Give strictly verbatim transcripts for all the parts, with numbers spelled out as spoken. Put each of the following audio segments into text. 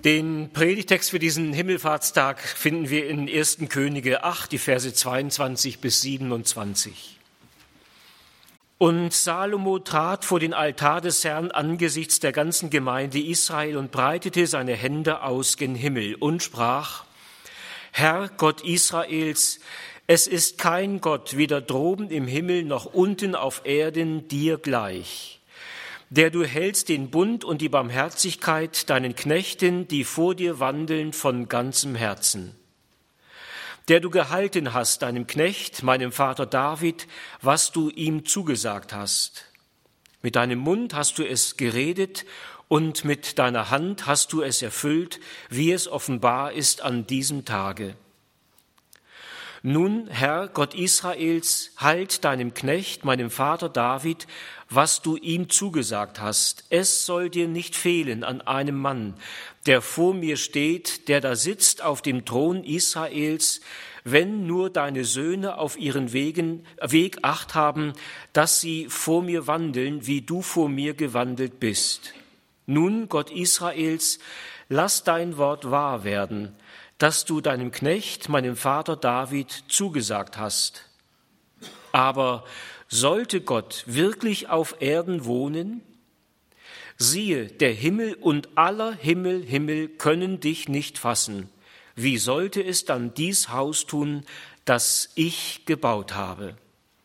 Den Predigtext für diesen Himmelfahrtstag finden wir in ersten Könige acht, die Verse zweiundzwanzig bis siebenundzwanzig. Und Salomo trat vor den Altar des Herrn angesichts der ganzen Gemeinde Israel und breitete seine Hände aus gen Himmel und sprach: Herr Gott Israels, es ist kein Gott, weder droben im Himmel noch unten auf Erden, dir gleich, der du hältst den Bund und die Barmherzigkeit deinen Knechten, die vor dir wandeln, von ganzem Herzen. Der du gehalten hast, deinem Knecht, meinem Vater David, was du ihm zugesagt hast. Mit deinem Mund hast du es geredet und mit deiner Hand hast du es erfüllt, wie es offenbar ist an diesem Tage. Nun, Herr Gott Israels, halt deinem Knecht, meinem Vater David, was du ihm zugesagt hast. Es soll dir nicht fehlen an einem Mann, der vor mir steht, der da sitzt auf dem Thron Israels, wenn nur deine Söhne auf ihren Wegen, Weg Acht haben, dass sie vor mir wandeln, wie du vor mir gewandelt bist. Nun, Gott Israels, lass dein Wort wahr werden, das du deinem Knecht, meinem Vater David, zugesagt hast. Aber sollte Gott wirklich auf Erden wohnen? Siehe, der Himmel und aller Himmel, Himmel können dich nicht fassen. Wie sollte es dann dies Haus tun, das ich gebaut habe?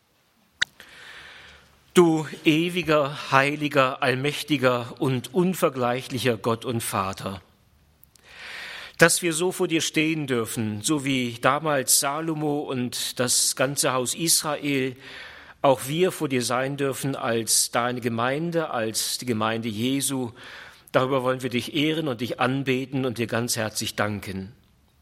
Du ewiger, heiliger, allmächtiger und unvergleichlicher Gott und Vater, dass wir so vor dir stehen dürfen, so wie damals Salomo und das ganze Haus Israel, auch wir vor dir sein dürfen als deine Gemeinde, als die Gemeinde Jesu. Darüber wollen wir dich ehren und dich anbeten und dir ganz herzlich danken.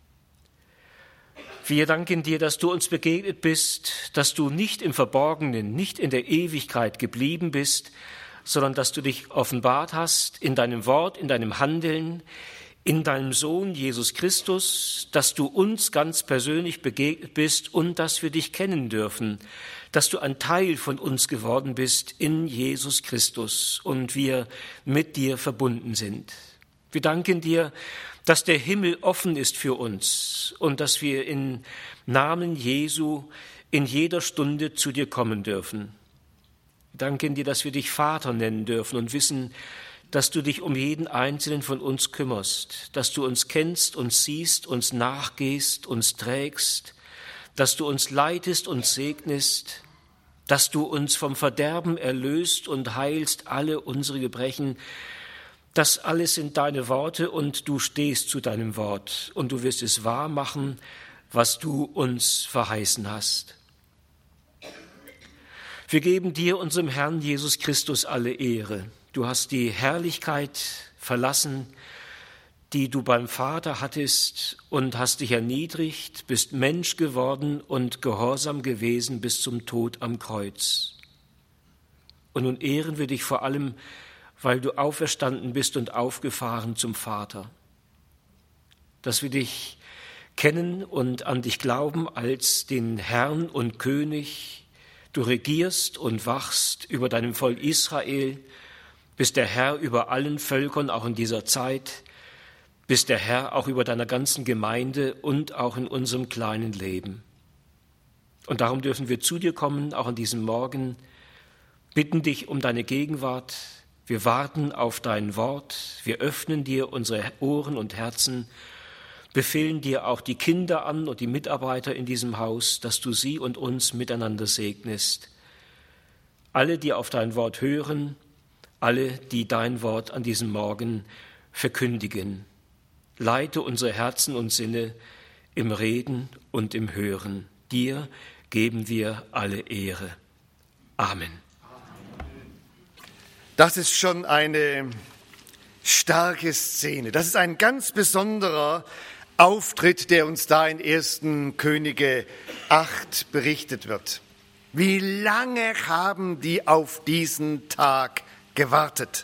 Wir danken dir, dass du uns begegnet bist, dass du nicht im Verborgenen, nicht in der Ewigkeit geblieben bist, sondern dass du dich offenbart hast in deinem Wort, in deinem Handeln, in deinem Sohn Jesus Christus, dass du uns ganz persönlich begegnet bist und dass wir dich kennen dürfen, dass du ein Teil von uns geworden bist in Jesus Christus und wir mit dir verbunden sind. Wir danken dir, dass der Himmel offen ist für uns und dass wir im Namen Jesu in jeder Stunde zu dir kommen dürfen. Wir danken dir, dass wir dich Vater nennen dürfen und wissen, dass du dich um jeden Einzelnen von uns kümmerst, dass du uns kennst, uns siehst, uns nachgehst, uns trägst, dass du uns leitest und segnest, dass du uns vom Verderben erlöst und heilst alle unsere Gebrechen. Das alles sind deine Worte und du stehst zu deinem Wort und du wirst es wahr machen, was du uns verheißen hast. Wir geben dir, unserem Herrn Jesus Christus, alle Ehre. Du hast die Herrlichkeit verlassen, die du beim Vater hattest und hast dich erniedrigt, bist Mensch geworden und gehorsam gewesen bis zum Tod am Kreuz. Und nun ehren wir dich vor allem, weil du auferstanden bist und aufgefahren zum Vater. Dass wir dich kennen und an dich glauben als den Herrn und König. Du regierst und wachst über deinem Volk Israel, bist der Herr über allen Völkern, auch in dieser Zeit, bist der Herr auch über deiner ganzen Gemeinde und auch in unserem kleinen Leben. Und darum dürfen wir zu dir kommen, auch an diesem Morgen, bitten dich um deine Gegenwart. Wir warten auf dein Wort, wir öffnen dir unsere Ohren und Herzen, befehlen dir auch die Kinder an und die Mitarbeiter in diesem Haus, dass du sie und uns miteinander segnest. Alle, die auf dein Wort hören, alle, die dein Wort an diesem Morgen verkündigen. Leite unsere Herzen und Sinne im Reden und im Hören. Dir geben wir alle Ehre. Amen. Das ist schon eine starke Szene. Das ist ein ganz besonderer Auftritt, der uns da in ersten Könige acht berichtet wird. Wie lange haben die auf diesen Tag gewartet?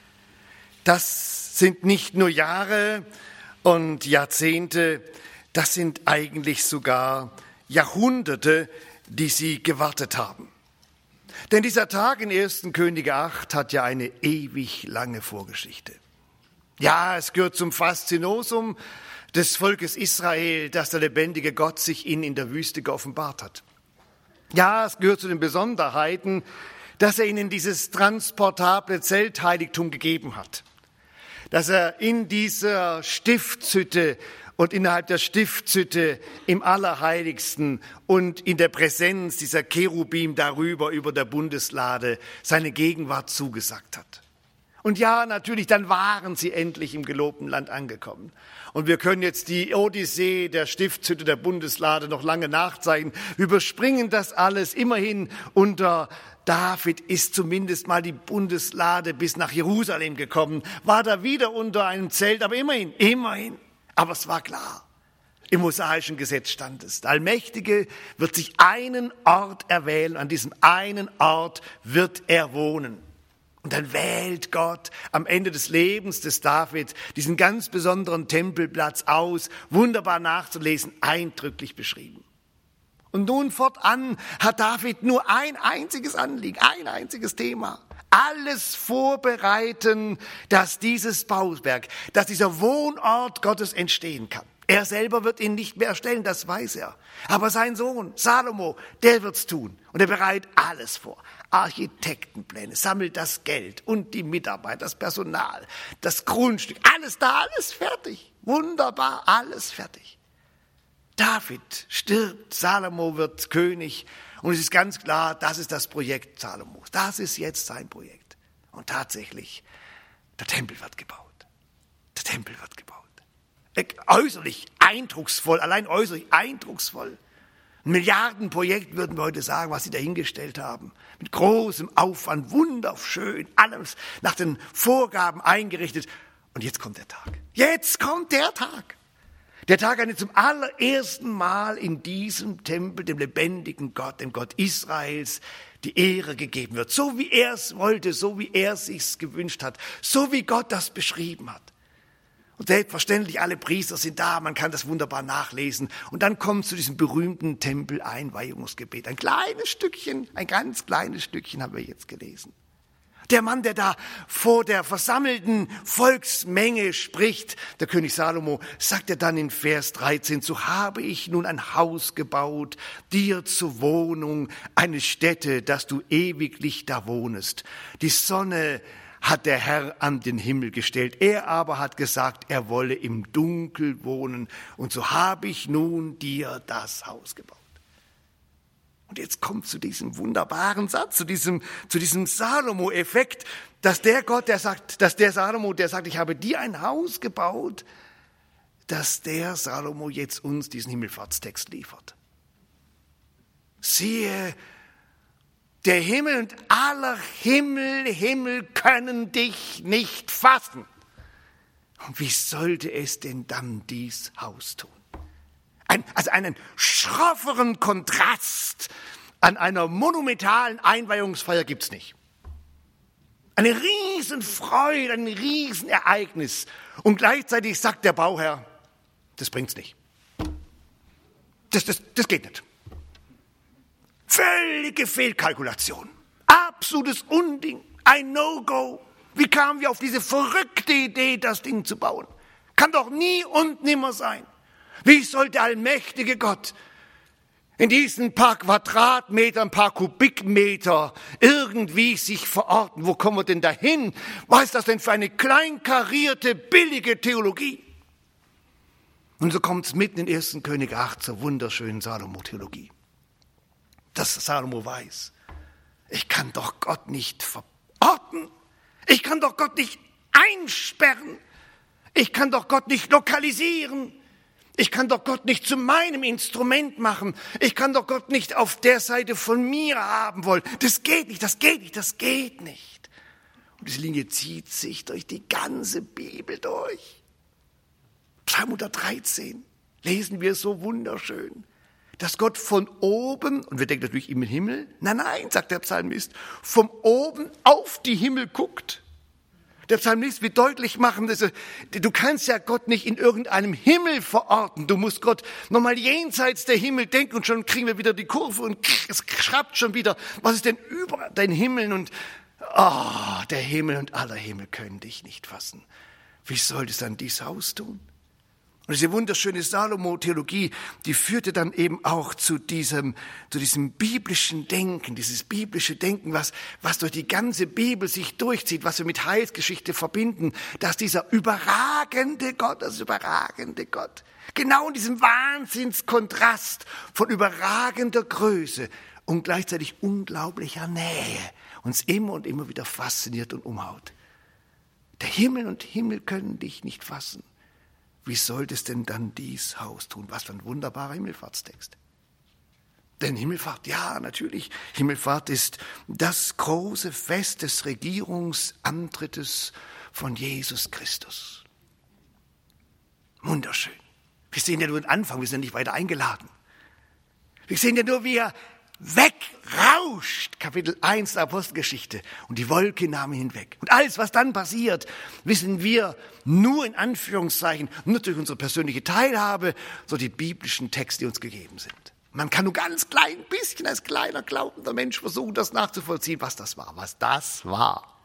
Das sind nicht nur Jahre und Jahrzehnte, das sind eigentlich sogar Jahrhunderte, die sie gewartet haben. Denn dieser Tag in ersten Könige acht hat ja eine ewig lange Vorgeschichte. Ja, es gehört zum Faszinosum des Volkes Israel, dass der lebendige Gott sich ihnen in der Wüste geoffenbart hat. Ja, es gehört zu den Besonderheiten, dass er ihnen dieses transportable Zeltheiligtum gegeben hat. Dass er in dieser Stiftshütte und innerhalb der Stiftshütte im Allerheiligsten und in der Präsenz dieser Cherubim darüber, über der Bundeslade, seine Gegenwart zugesagt hat. Und ja, natürlich, dann waren sie endlich im gelobten Land angekommen. Und wir können jetzt die Odyssee der Stiftshütte der Bundeslade noch lange nachzeichnen. Wir überspringen das alles. Immerhin unter David ist zumindest mal die Bundeslade bis nach Jerusalem gekommen. War da wieder unter einem Zelt, aber immerhin, immerhin. Aber es war klar, im mosaischen Gesetz stand es, der Allmächtige wird sich einen Ort erwählen, an diesem einen Ort wird er wohnen. Und dann wählt Gott am Ende des Lebens des David diesen ganz besonderen Tempelplatz aus, wunderbar nachzulesen, eindrücklich beschrieben. Und nun fortan hat David nur ein einziges Anliegen, ein einziges Thema. Alles vorbereiten, dass dieses Bauwerk, dass dieser Wohnort Gottes entstehen kann. Er selber wird ihn nicht mehr erstellen, das weiß er. Aber sein Sohn, Salomo, der wird's tun. Und er bereitet alles vor. Architektenpläne, sammelt das Geld und die Mitarbeiter, das Personal, das Grundstück, alles da, alles fertig. Wunderbar, alles fertig. David stirbt, Salomo wird König und es ist ganz klar, das ist das Projekt Salomos. Das ist jetzt sein Projekt. Und tatsächlich, der Tempel wird gebaut. Der Tempel wird gebaut. Äußerlich eindrucksvoll, allein äußerlich eindrucksvoll. Ein Milliardenprojekt würden wir heute sagen, was sie dahingestellt haben. Mit großem Aufwand, wunderschön, alles nach den Vorgaben eingerichtet. Und jetzt kommt der Tag. Jetzt kommt der Tag. Der Tag, an dem zum allerersten Mal in diesem Tempel dem lebendigen Gott, dem Gott Israels, die Ehre gegeben wird. So wie er es wollte, so wie er es sich gewünscht hat, so wie Gott das beschrieben hat. Und selbstverständlich, alle Priester sind da, man kann das wunderbar nachlesen. Und dann kommt zu diesem berühmten Tempel-Einweihungsgebet. Ein kleines Stückchen, ein ganz kleines Stückchen haben wir jetzt gelesen. Der Mann, der da vor der versammelten Volksmenge spricht, der König Salomo, sagt er dann in Vers dreizehn, so habe ich nun ein Haus gebaut, dir zur Wohnung, eine Stätte, dass du ewiglich da wohnest. Die Sonne hat der Herr an den Himmel gestellt. Er aber hat gesagt, er wolle im Dunkel wohnen. Und so habe ich nun dir das Haus gebaut. Und jetzt kommt zu diesem wunderbaren Satz, zu diesem, zu diesem Salomo-Effekt, dass der Gott, der sagt, dass der Salomo, der sagt, ich habe dir ein Haus gebaut, dass der Salomo jetzt uns diesen Himmelfahrtstext liefert. Siehe, der Himmel und aller Himmel, Himmel können dich nicht fassen. Und wie sollte es denn dann dies Haus tun? Ein, also einen schrofferen Kontrast an einer monumentalen Einweihungsfeier gibt's nicht. Eine Riesenfreude, ein Riesenereignis. Und gleichzeitig sagt der Bauherr, das bringt's nicht. Das, das, das geht nicht. Völlige Fehlkalkulation. Absolutes Unding. Ein No-Go. Wie kamen wir auf diese verrückte Idee, das Ding zu bauen? Kann doch nie und nimmer sein. Wie soll der allmächtige Gott in diesen paar Quadratmetern, ein paar Kubikmeter irgendwie sich verorten? Wo kommen wir denn dahin? Was ist das denn für eine kleinkarierte, billige Theologie? Und so kommt es mitten in ersten König acht zur wunderschönen Salomo-Theologie. Dass Salomo weiß, ich kann doch Gott nicht verorten. Ich kann doch Gott nicht einsperren. Ich kann doch Gott nicht lokalisieren. Ich kann doch Gott nicht zu meinem Instrument machen. Ich kann doch Gott nicht auf der Seite von mir haben wollen. Das geht nicht, das geht nicht, das geht nicht. Und diese Linie zieht sich durch die ganze Bibel durch. Psalm hundertdreizehn lesen wir so wunderschön, dass Gott von oben, und wir denken natürlich im Himmel, nein, nein, sagt der Psalmist, von oben auf die Himmel guckt. Der Psalmist will deutlich machen, dass er, du kannst ja Gott nicht in irgendeinem Himmel verorten. Du musst Gott nochmal jenseits der Himmel denken und schon kriegen wir wieder die Kurve und es schrappt schon wieder. Was ist denn über den Himmel? Und oh, der Himmel und aller Himmel können dich nicht fassen. wie soll es dann dies Haus tun? Und diese wunderschöne Salomo-Theologie, die führte dann eben auch zu diesem, zu diesem biblischen Denken, dieses biblische Denken, was, was durch die ganze Bibel sich durchzieht, was wir mit Heilsgeschichte verbinden, dass dieser überragende Gott, das überragende Gott, genau in diesem Wahnsinnskontrast von überragender Größe und gleichzeitig unglaublicher Nähe uns immer und immer wieder fasziniert und umhaut. Der Himmel und Himmel können dich nicht fassen. Wie sollte es denn dann dies Haus tun? Was für ein wunderbarer Himmelfahrtstext. Denn Himmelfahrt, ja, natürlich, Himmelfahrt ist das große Fest des Regierungsantrittes von Jesus Christus. Wunderschön. Wir sehen ja nur den Anfang, wir sind nicht weiter eingeladen. Wir sehen ja nur, wie er wegrauscht, Kapitel eins der Apostelgeschichte, und die Wolke nahm ihn hinweg. Und alles, was dann passiert, wissen wir nur in Anführungszeichen, nur durch unsere persönliche Teilhabe, so die biblischen Texte, die uns gegeben sind. Man kann nur ganz klein bisschen als kleiner glaubender Mensch versuchen, das nachzuvollziehen, was das war, was das war.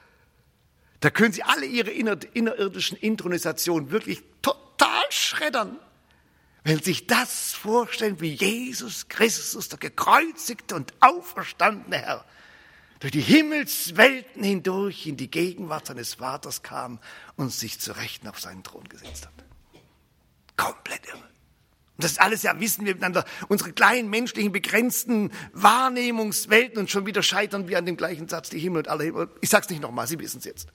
Da können Sie alle Ihre inner, innerirdischen Intronisationen wirklich total schreddern. Wenn Sie sich das vorstellen, wie Jesus Christus, der gekreuzigte und auferstandene Herr, durch die Himmelswelten hindurch in die Gegenwart seines Vaters kam und sich zu Rechten auf seinen Thron gesetzt hat. Komplett irre. Und das alles ja wissen wir miteinander, unsere kleinen menschlichen, begrenzten Wahrnehmungswelten, und schon wieder scheitern wir an dem gleichen Satz, die Himmel und alle Himmel. Ich sag's nicht nochmal, Sie wissen es jetzt.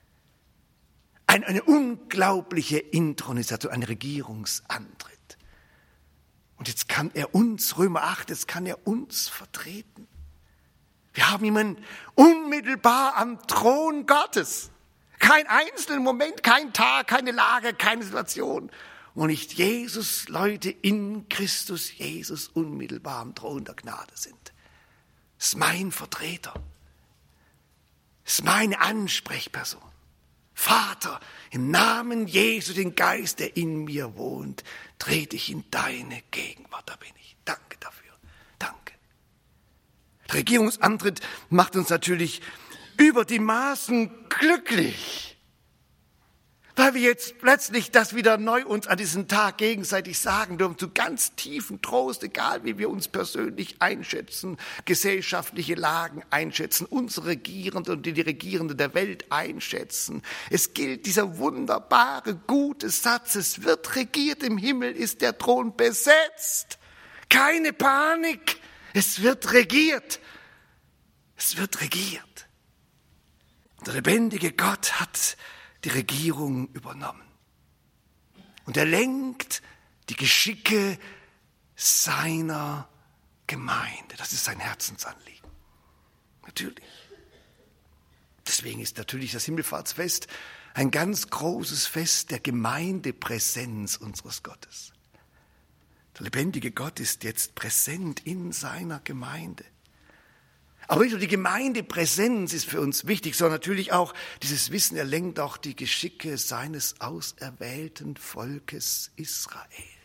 Eine, eine unglaubliche Intronisation, ein Regierungsantritt. Und jetzt kann er uns, Römer acht, jetzt kann er uns vertreten. Wir haben jemanden unmittelbar am Thron Gottes. Kein einzelnen Moment, kein Tag, keine Lage, keine Situation. Wo nicht Jesus, Leute in Christus Jesus unmittelbar am Thron der Gnade sind. Das ist mein Vertreter. Das ist meine Ansprechperson. Vater, im Namen Jesu, den Geist, der in mir wohnt, trete ich in deine Gegenwart. Da bin ich. Danke dafür. Danke. Der Regierungsantritt macht uns natürlich über die Maßen glücklich, weil wir jetzt plötzlich das wieder neu uns an diesem Tag gegenseitig sagen dürfen, zu ganz tiefen Trost, egal wie wir uns persönlich einschätzen, gesellschaftliche Lagen einschätzen, unsere Regierenden und die Regierenden der Welt einschätzen. Es gilt dieser wunderbare, gute Satz, es wird regiert, im Himmel ist der Thron besetzt. Keine Panik, es wird regiert. Es wird regiert. Der lebendige Gott hat die Regierung übernommen. Und er lenkt die Geschicke seiner Gemeinde. Das ist sein Herzensanliegen. Natürlich. Deswegen ist natürlich das Himmelfahrtsfest ein ganz großes Fest der Gemeindepräsenz unseres Gottes. Der lebendige Gott ist jetzt präsent in seiner Gemeinde. Aber nicht nur die Gemeindepräsenz ist für uns wichtig, sondern natürlich auch dieses Wissen, er lenkt auch die Geschicke seines auserwählten Volkes Israel.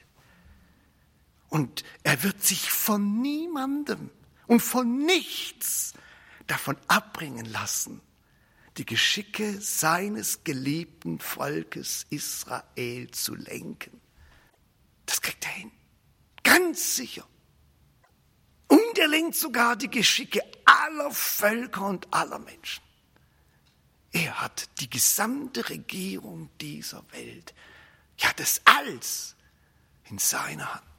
Und er wird sich von niemandem und von nichts davon abbringen lassen, die Geschicke seines geliebten Volkes Israel zu lenken. Das kriegt er hin. Ganz sicher. Und er lenkt sogar die Geschicke aller Völker und aller Menschen. Er hat die gesamte Regierung dieser Welt, ja das Alls, in seiner Hand.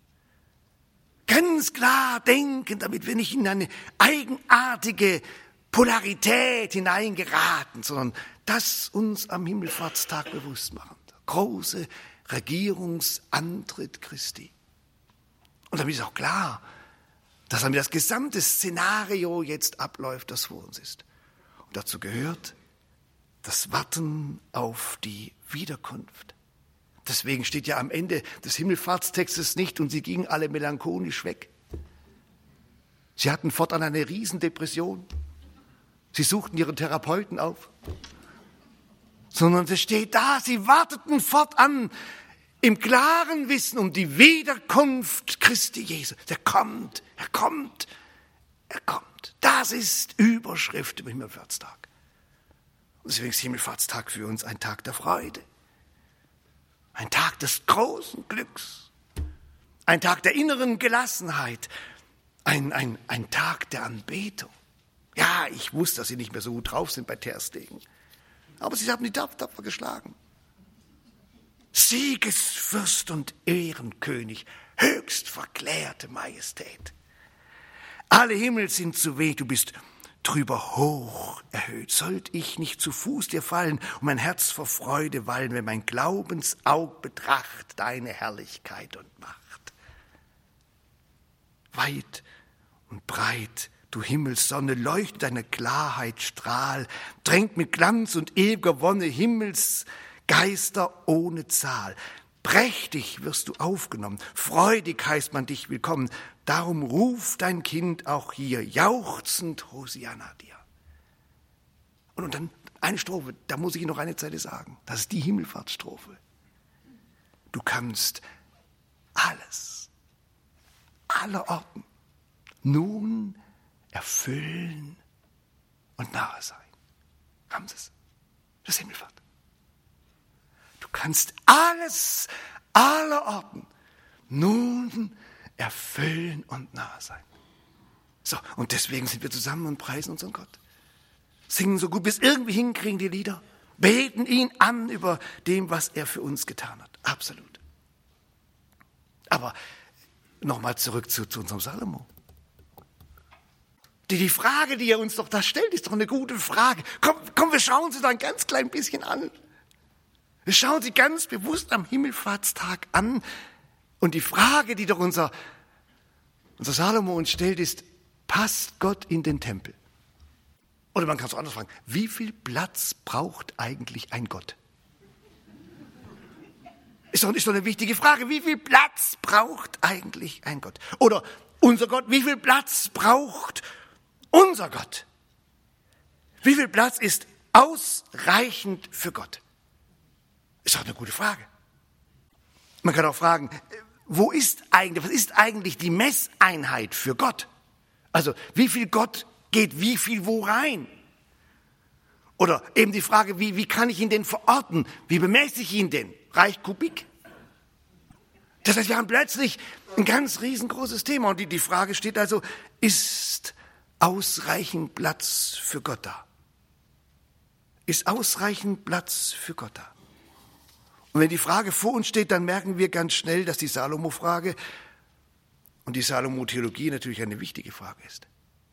Ganz klar denken, damit wir nicht in eine eigenartige Polarität hineingeraten, sondern das uns am Himmelfahrtstag bewusst machen. Der große Regierungsantritt Christi. Und damit ist auch klar, dass damit das gesamte Szenario jetzt abläuft, das vor uns ist. Und dazu gehört das Warten auf die Wiederkunft. Deswegen steht ja am Ende des Himmelfahrtstextes nicht, und sie gingen alle melancholisch weg. Sie hatten fortan eine Riesendepression. Sie suchten ihren Therapeuten auf. Sondern es steht da, sie warteten fortan im klaren Wissen um die Wiederkunft Christi Jesu. Der kommt, er kommt, er kommt. Das ist Überschrift im Himmelfahrtstag. Deswegen ist Himmelfahrtstag für uns ein Tag der Freude, ein Tag des großen Glücks, ein Tag der inneren Gelassenheit, ein, ein, ein Tag der Anbetung. Ja, ich wusste, dass Sie nicht mehr so gut drauf sind bei Ter Stegen, aber Sie haben die tapfer geschlagen. Siegesfürst und Ehrenkönig, höchst verklärte Majestät. Alle Himmel sind zu weh, du bist drüber hoch erhöht. Sollt ich nicht zu Fuß dir fallen und mein Herz vor Freude wallen, wenn mein Glaubensaug betracht deine Herrlichkeit und Macht. Weit und breit, du Himmelssonne, leuchtet deine Klarheit Strahl, drängt mit Glanz und ewiger Wonne Himmelsgeister ohne Zahl. Prächtig wirst du aufgenommen, freudig heißt man dich willkommen. Darum ruft dein Kind auch hier, jauchzend Hosianna dir. Und, und dann eine Strophe, da muss ich Ihnen noch eine Zeile sagen. Das ist die Himmelfahrtsstrophe. Du kannst alles, aller Orten, nun erfüllen und nahe sein. Haben Sie es? Das ist Himmelfahrt. Du kannst alles, aller Orten, nun erfüllen und nahe sein. So, und deswegen sind wir zusammen und preisen unseren Gott. Singen so gut, bis irgendwie hinkriegen die Lieder. Beten ihn an über dem, was er für uns getan hat. Absolut. Aber nochmal zurück zu, zu unserem Salomo. Die, die Frage, die er uns doch da stellt, ist doch eine gute Frage. Komm, komm, wir schauen sie da ein ganz klein bisschen an. Wir schauen sie ganz bewusst am Himmelfahrtstag an. Und die Frage, die doch unser, unser Salomo uns stellt, ist, passt Gott in den Tempel? Oder man kann es auch anders fragen, wie viel Platz braucht eigentlich ein Gott? Ist doch, ist doch eine wichtige Frage, wie viel Platz braucht eigentlich ein Gott? Oder unser Gott, wie viel Platz braucht unser Gott? Wie viel Platz ist ausreichend für Gott? Ist doch eine gute Frage. Man kann auch fragen, wo ist eigentlich, was ist eigentlich die Messeinheit für Gott? Also, wie viel Gott geht wie viel wo rein? Oder eben die Frage, wie, wie kann ich ihn denn verorten? Wie bemesse ich ihn denn? Reicht Kubik? Das heißt, wir haben plötzlich ein ganz riesengroßes Thema. Und die, die Frage steht also, ist ausreichend Platz für Gott da? Ist ausreichend Platz für Gott da? Und wenn die Frage vor uns steht, dann merken wir ganz schnell, dass die Salomo-Frage und die Salomo-Theologie natürlich eine wichtige Frage ist.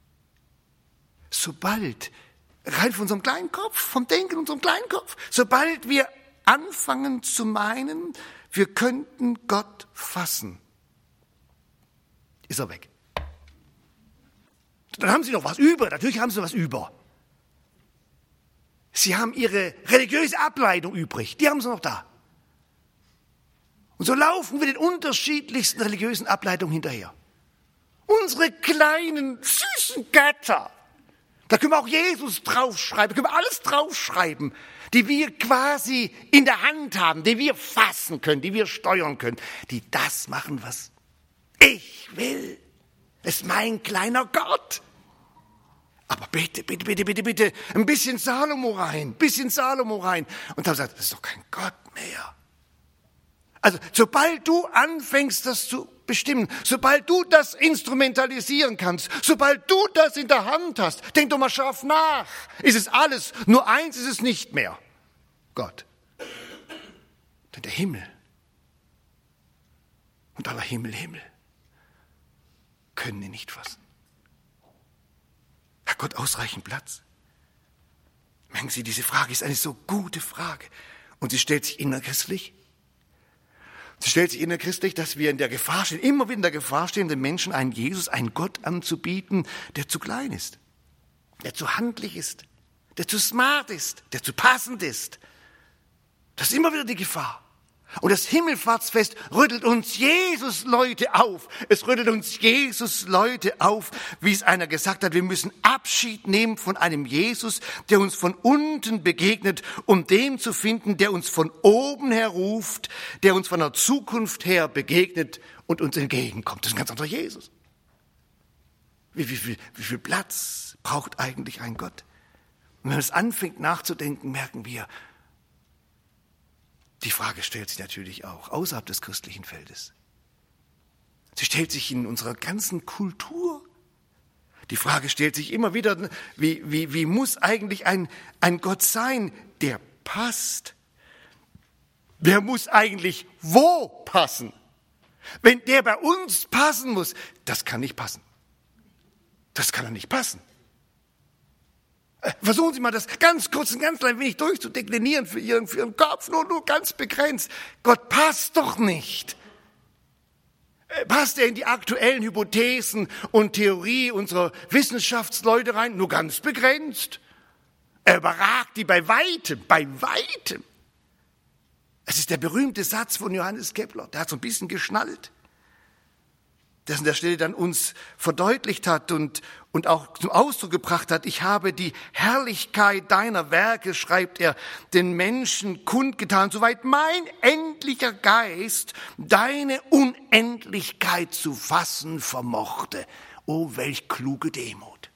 Sobald, rein von unserem kleinen Kopf, vom Denken unserem kleinen Kopf, sobald wir anfangen zu meinen, wir könnten Gott fassen, ist er weg. Dann haben Sie noch was über, natürlich haben Sie was über. Sie haben Ihre religiöse Ableitung übrig, die haben Sie noch da. Und so laufen wir den unterschiedlichsten religiösen Ableitungen hinterher. Unsere kleinen, süßen Götter, da können wir auch Jesus draufschreiben, da können wir alles draufschreiben, die wir quasi in der Hand haben, die wir fassen können, die wir steuern können, die das machen, was ich will. Es ist mein kleiner Gott. Aber bitte, bitte, bitte, bitte, bitte, ein bisschen Salomo rein, ein bisschen Salomo rein. Und dann sagt, das ist doch kein Gott mehr. Also, sobald du anfängst, das zu bestimmen, sobald du das instrumentalisieren kannst, sobald du das in der Hand hast, denk doch mal scharf nach, ist es alles, nur eins ist es nicht mehr, Gott. Denn der Himmel und aller Himmel, Himmel können ihn nicht fassen. Hat Gott ausreichend Platz? Merken Sie, diese Frage ist eine so gute Frage und sie stellt sich innerchristlich. Sie stellt sich innerchristlich, dass wir in der Gefahr stehen, immer wieder in der Gefahr stehen, den Menschen einen Jesus, einen Gott anzubieten, der zu klein ist, der zu handlich ist, der zu smart ist, der zu passend ist. Das ist immer wieder die Gefahr. Und das Himmelfahrtsfest rüttelt uns Jesus-Leute auf. Es rüttelt uns Jesus-Leute auf, wie es einer gesagt hat, wir müssen Abschied nehmen von einem Jesus, der uns von unten begegnet, um den zu finden, der uns von oben her ruft, der uns von der Zukunft her begegnet und uns entgegenkommt. Das ist ein ganz anderer Jesus. Wie, wie, viel, wie viel Platz braucht eigentlich ein Gott? Und wenn man es anfängt nachzudenken, merken wir, die Frage stellt sich natürlich auch außerhalb des christlichen Feldes. Sie stellt sich in unserer ganzen Kultur. Die Frage stellt sich immer wieder, wie, wie, wie muss eigentlich ein, ein Gott sein, der passt? Wer muss eigentlich wo passen? Wenn der bei uns passen muss, das kann nicht passen. Das kann doch nicht passen. Versuchen Sie mal, das ganz kurz und ganz klein wenig durchzudeklinieren für Ihren, für Ihren Kopf, nur, nur ganz begrenzt. Gott passt doch nicht. Passt er in die aktuellen Hypothesen und Theorie unserer Wissenschaftsleute rein? Nur ganz begrenzt. Er überragt die bei weitem, bei weitem. Es ist der berühmte Satz von Johannes Kepler, der hat so ein bisschen geschnallt, der an der Stelle dann uns verdeutlicht hat und, und auch zum Ausdruck gebracht hat, ich habe die Herrlichkeit deiner Werke, schreibt er, den Menschen kundgetan, soweit mein endlicher Geist deine Unendlichkeit zu fassen vermochte. Oh, welch kluge Demut.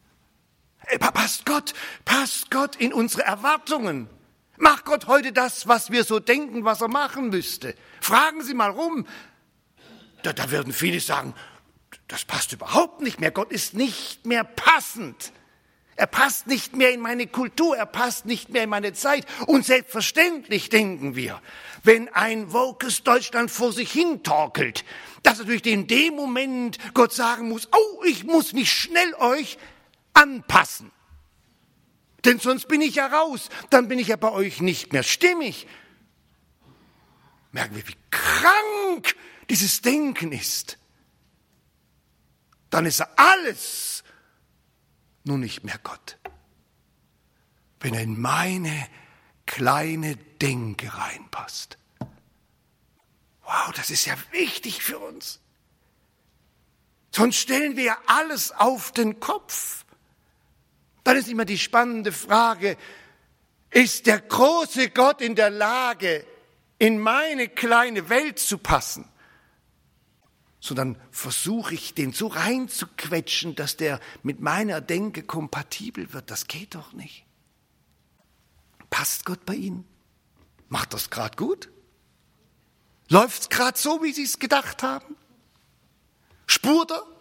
Passt Gott, passt Gott in unsere Erwartungen. Macht Gott heute das, was wir so denken, was er machen müsste? Fragen Sie mal rum. Da, da werden viele sagen, das passt überhaupt nicht mehr. Gott ist nicht mehr passend. Er passt nicht mehr in meine Kultur, er passt nicht mehr in meine Zeit. Und selbstverständlich denken wir, wenn ein wokes Deutschland vor sich hin torkelt, dass natürlich in dem Moment Gott sagen muss, oh, ich muss mich schnell euch anpassen. Denn sonst bin ich ja raus, dann bin ich ja bei euch nicht mehr stimmig. Merken wir, wie krank dieses Denken ist. Dann ist er alles, nur nicht mehr Gott. Wenn er in meine kleine Denke reinpasst. Wow, das ist ja wichtig für uns. Sonst stellen wir ja alles auf den Kopf. Dann ist immer die spannende Frage, ist der große Gott in der Lage, in meine kleine Welt zu passen? So dann versuche ich, den so reinzuquetschen, dass der mit meiner Denke kompatibel wird. Das geht doch nicht. Passt Gott bei Ihnen? Macht das gerade gut? Läuft's gerade so, wie Sie es gedacht haben? Spurt er?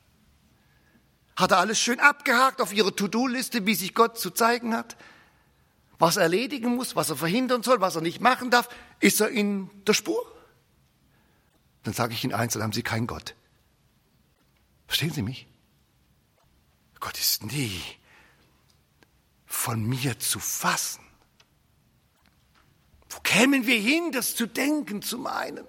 Hat er alles schön abgehakt auf Ihre To-Do-Liste, wie sich Gott zu zeigen hat? Was er erledigen muss, was er verhindern soll, was er nicht machen darf, ist er in der Spur? Dann sage ich Ihnen eins, dann haben Sie keinen Gott. Verstehen Sie mich? Gott ist nie von mir zu fassen. Wo kämen wir hin, das zu denken, zu meinen?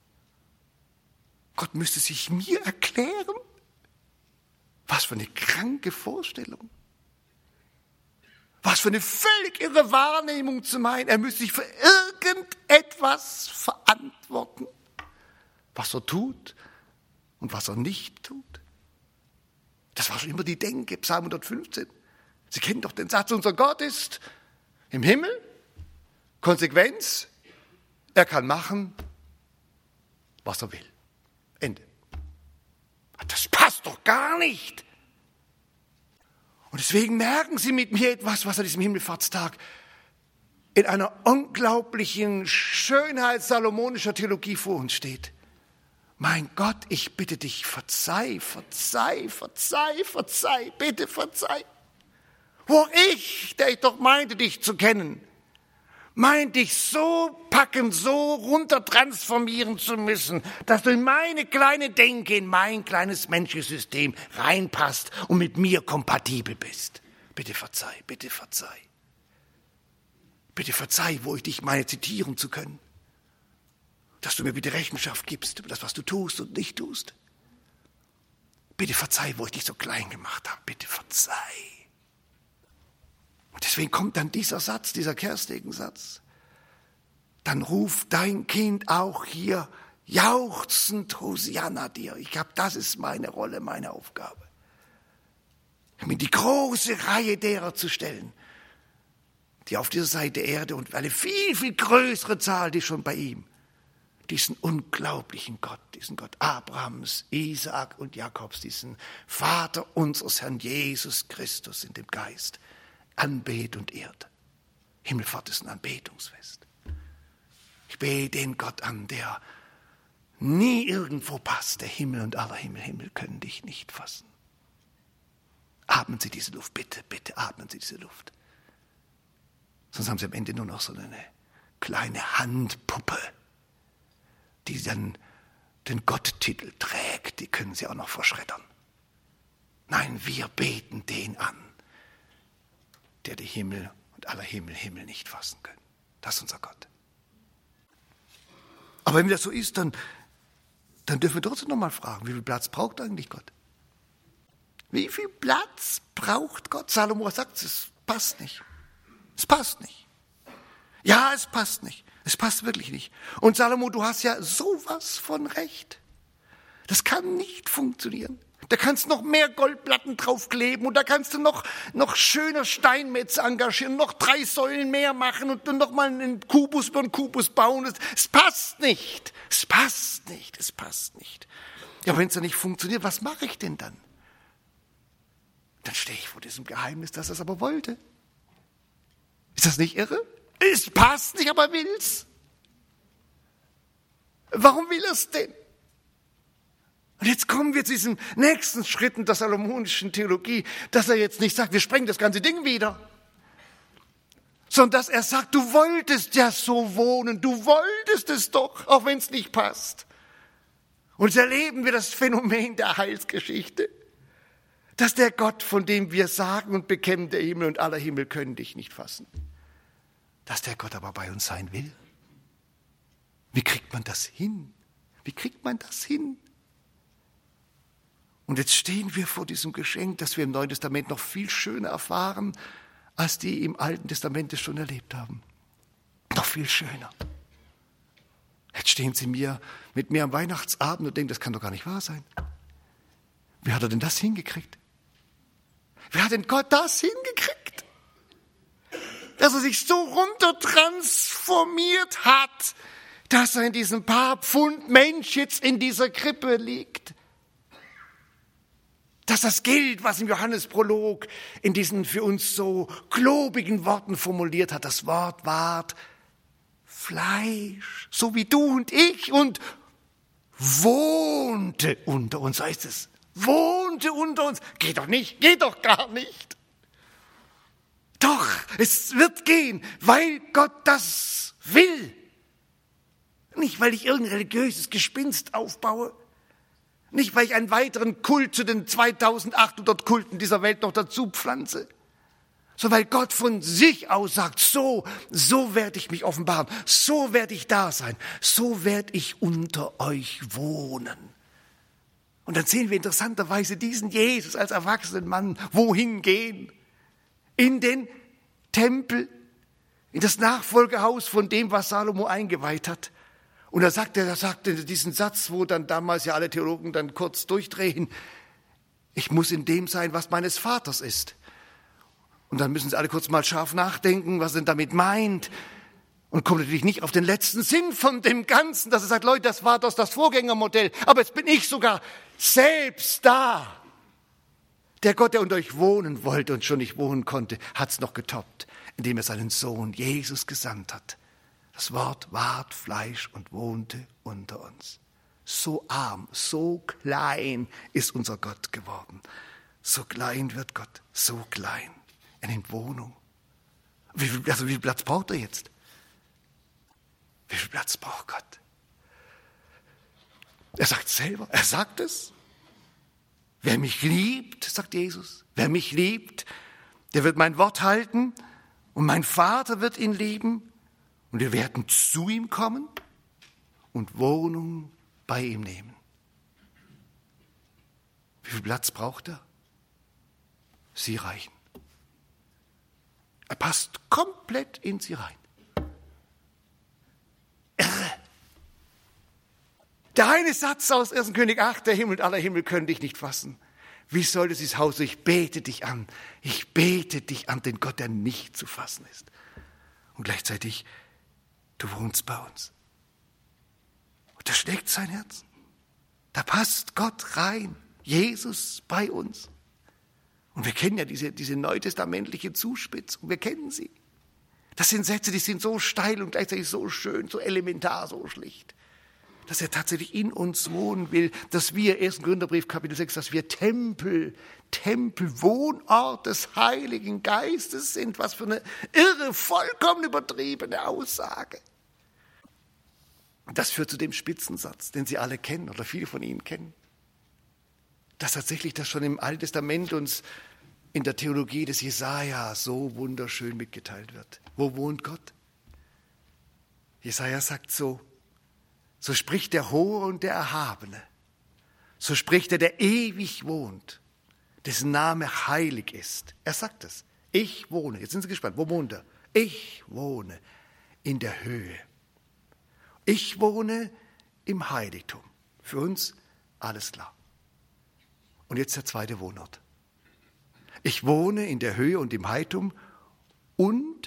Gott müsste sich mir erklären? Was für eine kranke Vorstellung. Was für eine völlig irre Wahrnehmung zu meinen, er müsste sich für irgendetwas verantworten, was er tut und was er nicht tut. Das war schon immer die Denke, Psalm hundertfünfzehn. Sie kennen doch den Satz, unser Gott ist im Himmel, Konsequenz, er kann machen, was er will. Ende. Das passt doch gar nicht. Und deswegen merken Sie mit mir etwas, was an diesem Himmelfahrtstag in einer unglaublichen Schönheit salomonischer Theologie vor uns steht. Mein Gott, ich bitte dich, verzeih, verzeih, verzeih, verzeih, bitte verzeih. Wo ich, der ich doch meinte, dich zu kennen, meint dich so packen, so runtertransformieren zu müssen, dass du in meine kleine Denke, in mein kleines Menschensystem reinpasst und mit mir kompatibel bist. Bitte verzeih, bitte verzeih. Bitte verzeih, wo ich dich meine, zitieren zu können. Dass du mir bitte Rechenschaft gibst über das, was du tust und nicht tust. Bitte verzeih, wo ich dich so klein gemacht habe. Bitte verzeih. Und deswegen kommt dann dieser Satz, dieser kerstigen Satz. Dann ruft dein Kind auch hier jauchzend Hosianna dir. Ich glaube, das ist meine Rolle, meine Aufgabe. In die große Reihe derer zu stellen, die auf dieser Seite der Erde und eine viel, viel größere Zahl, die schon bei ihm, diesen unglaublichen Gott, diesen Gott Abrahams, Isaak und Jakobs, diesen Vater unseres Herrn Jesus Christus in dem Geist anbet und ehrt. Himmelfahrt ist ein Anbetungsfest. Ich bete den Gott an, der nie irgendwo passt. Der Himmel und aller Himmel, Himmel können dich nicht fassen. Atmen Sie diese Luft, bitte, bitte atmen Sie diese Luft. Sonst haben Sie am Ende nur noch so eine kleine Handpuppe, die dann den Gotttitel trägt. Die können Sie auch noch verschreddern. Nein, wir beten den an, der die Himmel und aller Himmel, Himmel nicht fassen können. Das ist unser Gott. Aber wenn das so ist, dann, dann dürfen wir trotzdem noch mal fragen, wie viel Platz braucht eigentlich Gott? Wie viel Platz braucht Gott? Salomo sagt, es passt nicht. Es passt nicht. Ja, es passt nicht. Es passt wirklich nicht. Und Salomo, du hast ja sowas von recht. Das kann nicht funktionieren. Da kannst du noch mehr Goldplatten draufkleben und da kannst du noch, noch schöner Steinmetz engagieren, noch drei Säulen mehr machen und dann noch mal einen Kubus über einen Kubus bauen. Es, es passt nicht. Es passt nicht. Es passt nicht. Ja, wenn es dann nicht funktioniert, was mache ich denn dann? Dann stehe ich vor diesem Geheimnis, dass er es aber wollte. Ist das nicht irre? Es passt nicht, aber er will's. Warum will er es denn? Und jetzt kommen wir zu diesen nächsten Schritten der salomonischen Theologie, dass er jetzt nicht sagt, wir sprengen das ganze Ding wieder, sondern dass er sagt, du wolltest ja so wohnen, du wolltest es doch, auch wenn es nicht passt. Und jetzt erleben wir das Phänomen der Heilsgeschichte, dass der Gott, von dem wir sagen und bekennen, der Himmel und aller Himmel können dich nicht fassen, dass der Gott aber bei uns sein will. Wie kriegt man das hin? Wie kriegt man das hin? Und jetzt stehen wir vor diesem Geschenk, das wir im Neuen Testament noch viel schöner erfahren, als die im Alten Testament es schon erlebt haben. Noch viel schöner. Jetzt stehen Sie mir mit mir am Weihnachtsabend und denken, das kann doch gar nicht wahr sein. Wie hat er denn das hingekriegt? Wie hat denn Gott das hingekriegt? Dass er sich so runtertransformiert hat, dass er in diesem paar Pfund Mensch jetzt in dieser Krippe liegt. Dass das gilt, was im Johannesprolog in diesen für uns so klobigen Worten formuliert hat. Das Wort ward Fleisch, so wie du und ich, und wohnte unter uns, so heißt es. Wohnte unter uns. Geht doch nicht, geht doch gar nicht. Doch, es wird gehen, weil Gott das will. Nicht, weil ich irgendein religiöses Gespinst aufbaue. Nicht, weil ich einen weiteren Kult zu den zweitausendachthundert Kulten dieser Welt noch dazu pflanze. Sondern weil Gott von sich aus sagt, so, so werde ich mich offenbaren. So werde ich da sein. So werde ich unter euch wohnen. Und dann sehen wir interessanterweise diesen Jesus als erwachsenen Mann wohin gehen? In den Tempel, in das Nachfolgehaus von dem, was Salomo eingeweiht hat. Und da sagt er, er sagte diesen Satz, wo dann damals ja alle Theologen dann kurz durchdrehen, ich muss in dem sein, was meines Vaters ist. Und dann müssen sie alle kurz mal scharf nachdenken, was er damit meint. Und kommt natürlich nicht auf den letzten Sinn von dem Ganzen, dass er sagt, Leute, das war doch das Vorgängermodell, aber jetzt bin ich sogar selbst da. Der Gott, der unter euch wohnen wollte und schon nicht wohnen konnte, hat es noch getoppt, indem er seinen Sohn Jesus gesandt hat. Das Wort ward Fleisch und wohnte unter uns. So arm, so klein ist unser Gott geworden. So klein wird Gott, so klein. Er nimmt Wohnung. Wie viel, also wie viel Platz braucht er jetzt? Wie viel Platz braucht Gott? Er sagt selber, er sagt es. Wer mich liebt, sagt Jesus, wer mich liebt, der wird mein Wort halten und mein Vater wird ihn lieben und wir werden zu ihm kommen und Wohnung bei ihm nehmen. Wie viel Platz braucht er? Sie reichen. Er passt komplett in sie rein. Irre. Der eine Satz aus ersten König acht, der Himmel und aller Himmel können dich nicht fassen. Wie soll es dieses Haus? Ich bete dich an. Ich bete dich an, den Gott, der nicht zu fassen ist. Und gleichzeitig, du wohnst bei uns. Und da schlägt sein Herz. Da passt Gott rein. Jesus bei uns. Und wir kennen ja diese, diese neutestamentliche Zuspitzung, wir kennen sie. Das sind Sätze, die sind so steil und gleichzeitig so schön, so elementar, so schlicht, dass er tatsächlich in uns wohnen will, dass wir, ersten Korintherbrief, Kapitel sechs, dass wir Tempel, Tempel, Wohnort des Heiligen Geistes sind. Was für eine irre, vollkommen übertriebene Aussage. Das führt zu dem Spitzensatz, den Sie alle kennen oder viele von Ihnen kennen. Dass tatsächlich das schon im Alten Testament uns in der Theologie des Jesaja so wunderschön mitgeteilt wird. Wo wohnt Gott? Jesaja sagt so: So spricht der Hohe und der Erhabene. So spricht er, der ewig wohnt, dessen Name heilig ist. Er sagt es. Ich wohne. Jetzt sind Sie gespannt. Wo wohnt er? Ich wohne in der Höhe. Ich wohne im Heiligtum. Für uns alles klar. Und jetzt der zweite Wohnort. Ich wohne in der Höhe und im Heiligtum und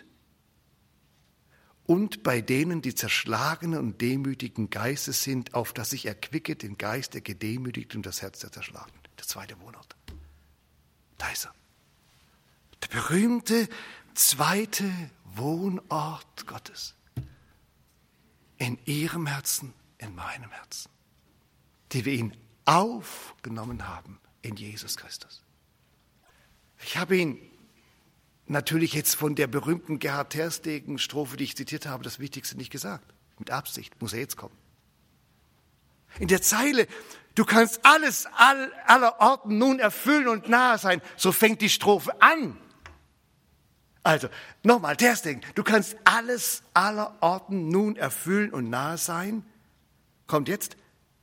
und bei denen, die zerschlagenen und demütigen Geistes sind, auf dass ich erquicke den Geist der Gedemütigten und das Herz der Zerschlagenen. Der zweite Wohnort. Da ist er. Der berühmte zweite Wohnort Gottes. In ihrem Herzen, in meinem Herzen. Die wir ihn aufgenommen haben in Jesus Christus. Ich habe ihn natürlich jetzt von der berühmten Gerhard Terstegen-Strophe, die ich zitiert habe, das Wichtigste nicht gesagt. Mit Absicht muss er jetzt kommen. In der Zeile, du kannst alles all, aller Orten nun erfüllen und nahe sein, so fängt die Strophe an. Also, nochmal, Terstegen, du kannst alles aller Orten nun erfüllen und nahe sein. Kommt jetzt.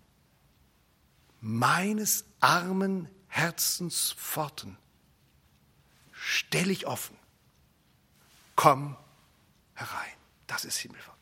Meines armen Herzens Pforten stell ich offen. Komm herein. Das ist Himmelfahrt.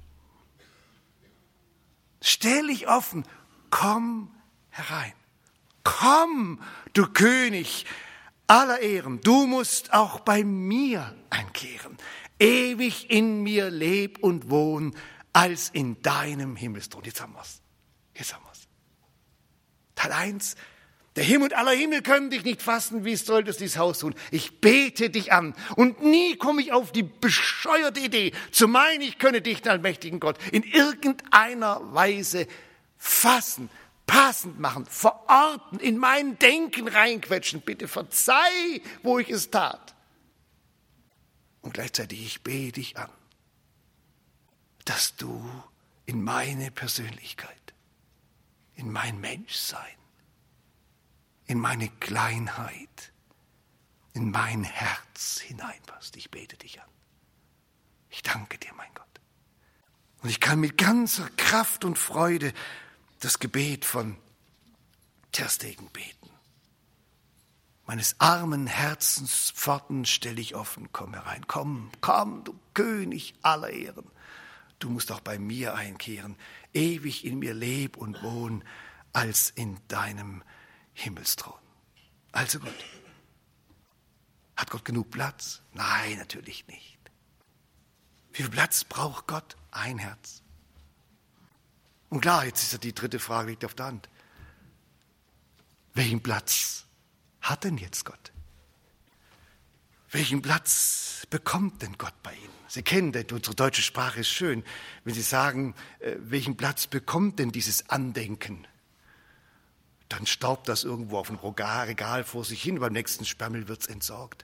Stell ich offen. Komm herein. Komm, du König aller Ehren. Du musst auch bei mir einkehren. Ewig in mir leb und wohn, als in deinem Himmelsthron. Jetzt haben wir's. Jetzt haben wir's. Teil eins. Der Himmel und aller Himmel können dich nicht fassen, wie solltest du dieses Haus tun? Ich bete dich an und nie komme ich auf die bescheuerte Idee, zu meinen, ich könne dich, den allmächtigen Gott, in irgendeiner Weise fassen, passend machen, verorten, in mein Denken reinquetschen. Bitte verzeih, wo ich es tat. Und gleichzeitig, ich bete dich an, dass du in meine Persönlichkeit, in mein Menschsein, in meine Kleinheit, in mein Herz hineinpasst. Ich bete dich an. Ich danke dir, mein Gott. Und ich kann mit ganzer Kraft und Freude das Gebet von Terstegen beten. Meines armen Herzens Pforten stelle ich offen, komm herein. Komm, komm, du König aller Ehren. Du musst auch bei mir einkehren. Ewig in mir leb und wohn, als in deinem Himmelsthron. Also gut. Hat Gott genug Platz? Nein, natürlich nicht. Wie viel Platz braucht Gott? Ein Herz. Und klar, jetzt ist ja die dritte Frage, liegt auf der Hand. Welchen Platz hat denn jetzt Gott? Welchen Platz bekommt denn Gott bei Ihnen? Sie kennen das, unsere deutsche Sprache ist schön, wenn Sie sagen, welchen Platz bekommt denn dieses Andenken? Dann staubt das irgendwo auf dem Regal vor sich hin, beim nächsten Sperrmüll wird es entsorgt.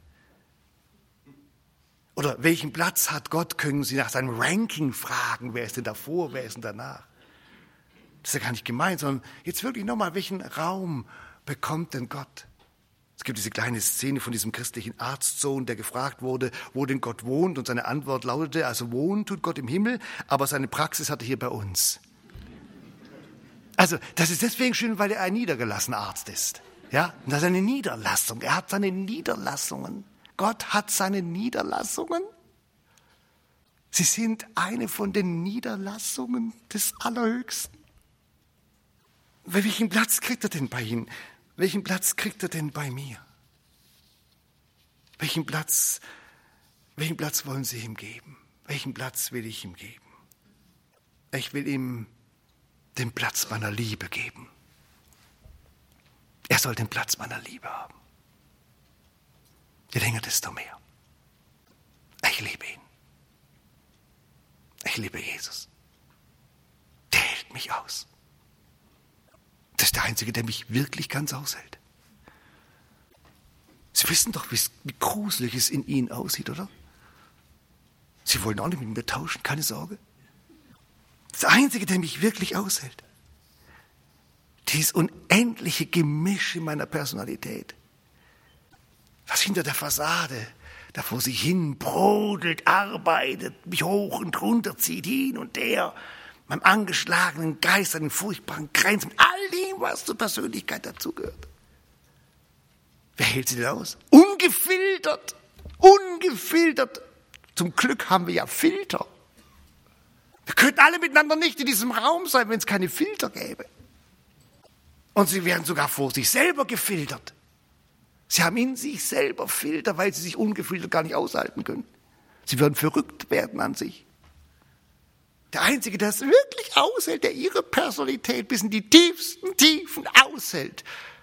Oder welchen Platz hat Gott, können Sie nach seinem Ranking fragen, wer ist denn davor, wer ist denn danach? Das ist ja gar nicht gemeint, sondern jetzt wirklich nochmal, welchen Raum bekommt denn Gott? Es gibt diese kleine Szene von diesem christlichen Arztsohn, der gefragt wurde, wo denn Gott wohnt, und seine Antwort lautete, also wohnen tut Gott im Himmel, aber seine Praxis hat er hier bei uns. Also, das ist deswegen schön, weil er ein niedergelassener Arzt ist. Ja, und das ist eine Niederlassung. Er hat seine Niederlassungen. Gott hat seine Niederlassungen. Sie sind eine von den Niederlassungen des Allerhöchsten. Welchen Platz kriegt er denn bei Ihnen? Welchen Platz kriegt er denn bei mir? Welchen Platz, welchen Platz wollen Sie ihm geben? Welchen Platz will ich ihm geben? Ich will ihm den Platz meiner Liebe geben. Er soll den Platz meiner Liebe haben. je länger, desto mehr. Ich liebe ihn. Ich liebe Jesus. Der hält mich aus. Das ist der Einzige, der mich wirklich ganz aushält. Sie wissen doch, wie gruselig es in Ihnen aussieht, oder? Sie wollen auch nicht mit mir tauschen, keine Sorge. Das Einzige, der mich wirklich aushält. Dieses unendliche Gemisch in meiner Personalität. Was hinter der Fassade da vor sich hin brodelt, arbeitet, mich hoch und runter zieht, hin und her, meinem angeschlagenen Geist, einen furchtbaren Grenzen, mit all dem, was zur Persönlichkeit dazugehört. Wer hält sie denn aus? Ungefiltert, ungefiltert. Zum Glück haben wir ja Filter. Wir könnten alle miteinander nicht in diesem Raum sein, wenn es keine Filter gäbe. Und sie werden sogar vor sich selber gefiltert. Sie haben in sich selber Filter, weil sie sich ungefiltert gar nicht aushalten können. Sie würden verrückt werden an sich. Der Einzige, der es wirklich aushält, der ihre Personalität bis in die tiefsten Tiefen aushält,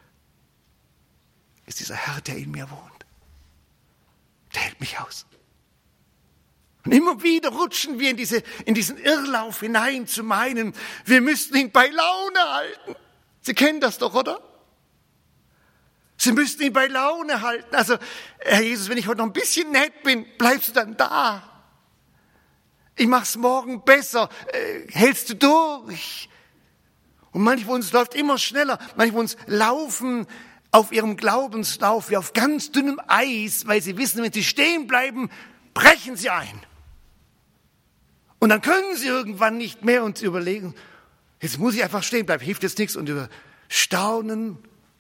ist dieser Herr, der in mir wohnt. Der hält mich aus. Und immer wieder rutschen wir in, diese, in diesen Irrlauf hinein zu meinen, wir müssten ihn bei Laune halten. Sie kennen das doch, oder? Sie müssten ihn bei Laune halten. Also, Herr Jesus, wenn ich heute noch ein bisschen nett bin, bleibst du dann da. Ich mach's morgen besser. Äh, hältst du durch? Und manche von uns läuft immer schneller. Manche von uns laufen auf ihrem Glaubenslauf wie auf ganz dünnem Eis, weil sie wissen, wenn sie stehen bleiben, brechen sie ein. Und dann können sie irgendwann nicht mehr und überlegen, jetzt muss ich einfach stehen bleiben, hilft jetzt nichts und über Staunen.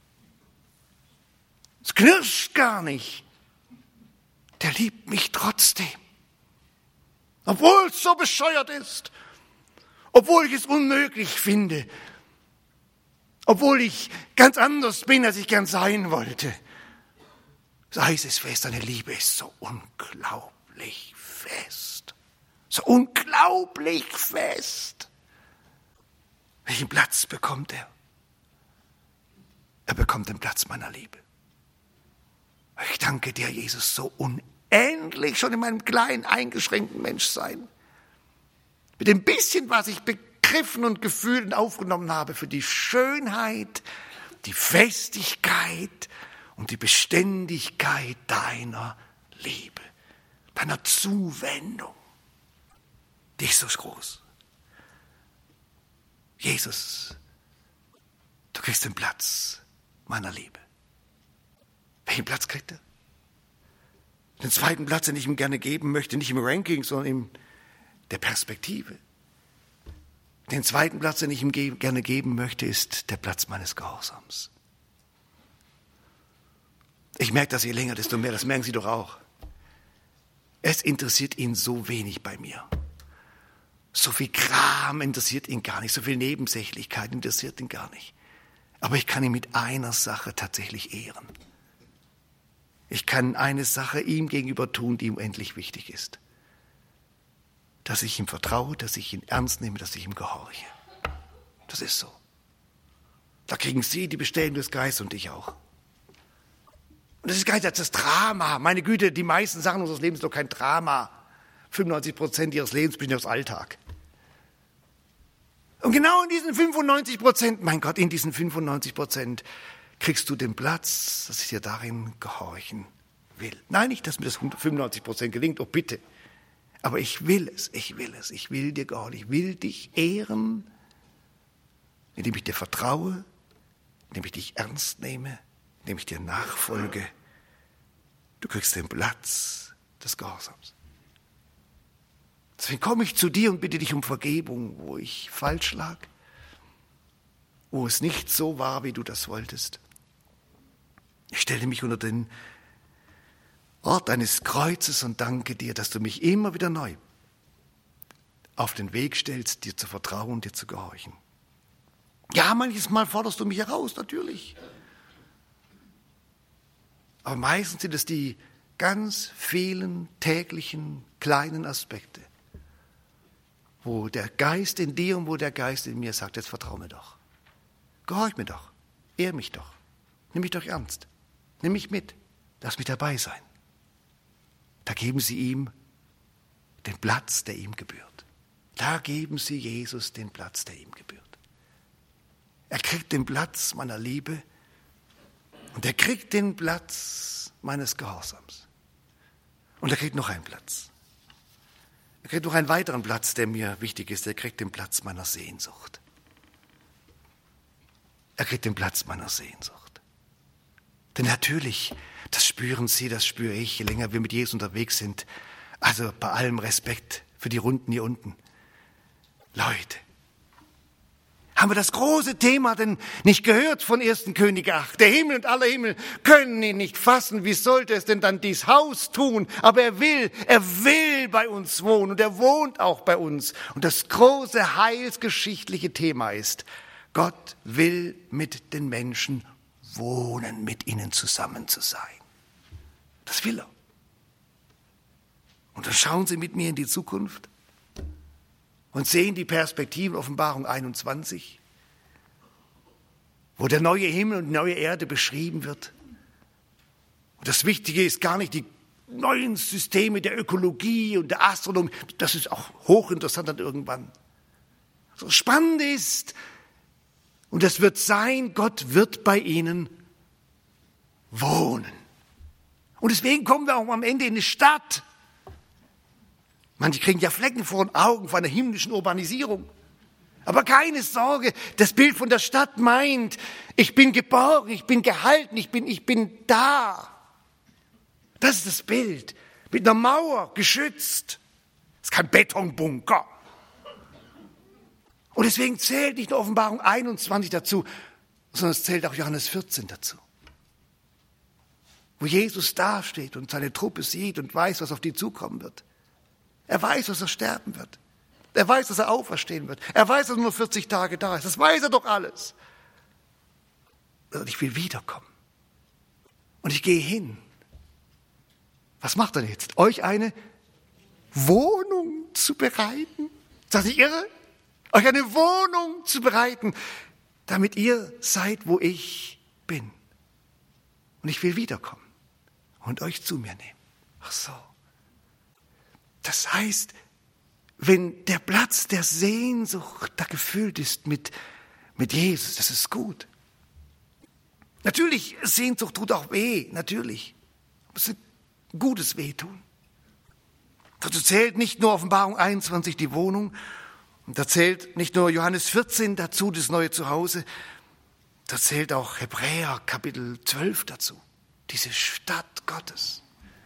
Es knirscht gar nicht. Der liebt mich trotzdem. Obwohl es so bescheuert ist. Obwohl ich es unmöglich finde. Obwohl ich ganz anders bin, als ich gern sein wollte. So heißt es fest, seine Liebe ist so unglaublich fest. So unglaublich fest. Welchen Platz bekommt er? Er bekommt den Platz meiner Liebe. Ich danke dir, Jesus, so unendlich schon in meinem kleinen, eingeschränkten Menschsein. Mit dem bisschen, was ich begriffen und gefühlt und aufgenommen habe, für die Schönheit, die Festigkeit und die Beständigkeit deiner Liebe, deiner Zuwendung. Die ist so groß. Jesus, du kriegst den Platz meiner Liebe. Welchen Platz kriegt er? Den zweiten Platz, den ich ihm gerne geben möchte, nicht im Ranking, sondern in der Perspektive. Den zweiten Platz, den ich ihm ge- gerne geben möchte, ist der Platz meines Gehorsams. Ich merke das je länger, desto mehr, das merken Sie doch auch. Es interessiert ihn so wenig bei mir. So viel Kram interessiert ihn gar nicht, so viel Nebensächlichkeit interessiert ihn gar nicht. Aber ich kann ihn mit einer Sache tatsächlich ehren. Ich kann eine Sache ihm gegenüber tun, die ihm endlich wichtig ist. Dass ich ihm vertraue, dass ich ihn ernst nehme, dass ich ihm gehorche. Das ist so. Da kriegen Sie die Bestellung des Geistes und ich auch. Und das ist gar nicht das Drama. Meine Güte, die meisten Sachen unseres Lebens sind doch kein Drama. fünfundneunzig Prozent Ihres Lebens besteht aus Alltag. Und genau in diesen fünfundneunzig Prozent, mein Gott, in diesen fünfundneunzig Prozent kriegst du den Platz, dass ich dir darin gehorchen will. Nein, nicht, dass mir das fünfundneunzig Prozent gelingt, oh bitte. Aber ich will es, ich will es, ich will dir gehorchen, ich will dich ehren, indem ich dir vertraue, indem ich dich ernst nehme, indem ich dir nachfolge. Du kriegst den Platz des Gehorsams. Deswegen komme ich zu dir und bitte dich um Vergebung, wo ich falsch lag, wo es nicht so war, wie du das wolltest. Ich stelle mich unter den Ort deines Kreuzes und danke dir, dass du mich immer wieder neu auf den Weg stellst, dir zu vertrauen, dir zu gehorchen. Ja, manches Mal forderst du mich heraus, natürlich. Aber meistens sind es die ganz vielen täglichen kleinen Aspekte, wo der Geist in dir und wo der Geist in mir sagt, jetzt vertrau mir doch. Gehorch mir doch. Ehr mich doch. Nimm mich doch ernst. Nimm mich mit. Lass mich dabei sein. da geben sie ihm den Platz, der ihm gebührt. Da geben sie Jesus den Platz, der ihm gebührt. Er kriegt den Platz meiner Liebe und er kriegt den Platz meines Gehorsams. Und er kriegt noch einen Platz. Er kriegt noch einen weiteren Platz, der mir wichtig ist. Er kriegt den Platz meiner Sehnsucht. Er kriegt den Platz meiner Sehnsucht. Denn natürlich, das spüren Sie, das spüre ich, je länger wir mit Jesus unterwegs sind. Also bei allem Respekt für die Runden hier unten. Leute, haben wir das große Thema denn nicht gehört von ersten Könige acht? Der Himmel und alle Himmel können ihn nicht fassen. Wie sollte es denn dann dies Haus tun? Aber er will, er will bei uns wohnen und er wohnt auch bei uns. Und das große heilsgeschichtliche Thema ist, Gott will mit den Menschen wohnen, mit ihnen zusammen zu sein. Das will er. Und dann schauen Sie mit mir in die Zukunft und sehen die Perspektiven Offenbarung einundzwanzig, wo der neue Himmel und die neue Erde beschrieben wird. Und das Wichtige ist gar nicht die neuen Systeme der Ökologie und der Astronomie. Das ist auch hochinteressant dann irgendwann. So spannend ist, und das wird sein, Gott wird bei ihnen wohnen. Und deswegen kommen wir auch am Ende in eine Stadt. Manche kriegen ja Flecken vor den Augen von einer himmlischen Urbanisierung. Aber keine Sorge, das Bild von der Stadt meint, ich bin geborgen, ich bin gehalten, ich bin, ich bin da. Das ist das Bild. Mit einer Mauer geschützt. Das ist kein Betonbunker. Und deswegen zählt nicht nur Offenbarung einundzwanzig dazu, sondern es zählt auch Johannes vierzehn dazu. Wo Jesus dasteht und seine Truppe sieht und weiß, was auf die zukommen wird. Er weiß, dass er sterben wird. Er weiß, dass er auferstehen wird. Er weiß, dass er nur vierzig Tage da ist. Das weiß er doch alles. Und ich will wiederkommen. Und ich gehe hin. Was macht er jetzt? Euch eine Wohnung zu bereiten? Ist das nicht irre? Euch eine Wohnung zu bereiten, damit ihr seid, wo ich bin. Und ich will wiederkommen und euch zu mir nehmen. Ach so. Das heißt, wenn der Platz der Sehnsucht da gefüllt ist mit, mit Jesus, das ist gut. Natürlich, Sehnsucht tut auch weh, natürlich. Es ist ein gutes Wehtun. Dazu zählt nicht nur Offenbarung einundzwanzig die Wohnung, und da zählt nicht nur Johannes vierzehn dazu, das neue Zuhause, da zählt auch Hebräer Kapitel zwölf dazu, diese Stadt Gottes.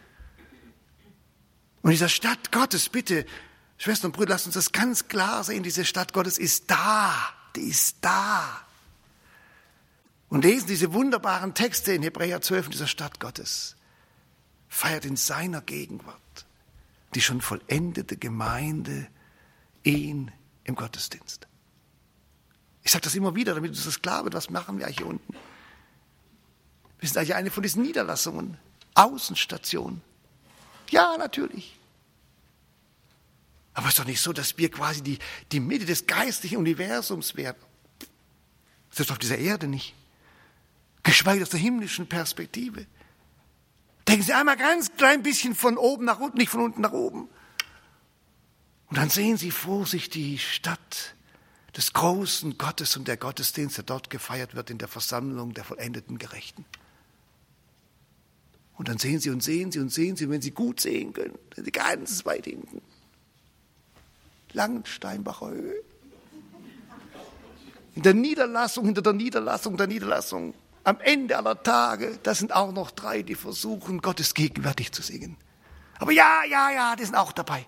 Und diese Stadt Gottes, bitte, Schwestern und Brüder, lasst uns das ganz klar sehen, diese Stadt Gottes ist da, die ist da. Und lesen diese wunderbaren Texte in Hebräer zwölf in dieser Stadt Gottes. Feiert in seiner Gegenwart die schon vollendete Gemeinde ihn im Gottesdienst. Ich sage das immer wieder, damit uns das klar wird, was machen wir eigentlich hier unten? Wir sind eigentlich eine von diesen Niederlassungen, Außenstationen. Ja, natürlich. Aber es ist doch nicht so, dass wir quasi die, die Mitte des geistlichen Universums werden. Das ist auf dieser Erde nicht. Geschweige aus der himmlischen Perspektive. Denken Sie einmal ganz klein bisschen von oben nach unten, nicht von unten nach oben. Und dann sehen Sie vor sich die Stadt des großen Gottes und der Gottesdienst, der dort gefeiert wird in der Versammlung der vollendeten Gerechten. Und dann sehen Sie und sehen Sie und sehen Sie, wenn Sie gut sehen können, sind Sie ganz weit hinten. Langensteinbacher Höhe. In der Niederlassung, hinter der Niederlassung, der Niederlassung, am Ende aller Tage, da sind auch noch drei, die versuchen, Gottes gegenwärtig zu singen. Aber ja, ja, ja, die sind auch dabei.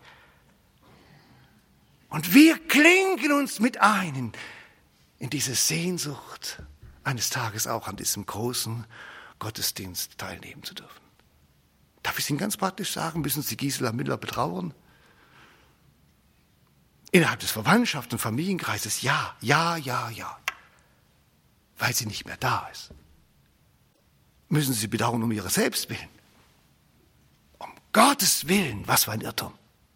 Und wir klinken uns mit ein in, in diese Sehnsucht, eines Tages auch an diesem großen Gottesdienst teilnehmen zu dürfen. Darf ich es Ihnen ganz praktisch sagen, müssen Sie Gisela Müller betrauern? Innerhalb des Verwandtschafts- und Familienkreises, ja, ja, ja, ja. Weil sie nicht mehr da ist. Müssen Sie bedauern um ihre selbst willen. Um Gottes Willen, was für ein Irrtum.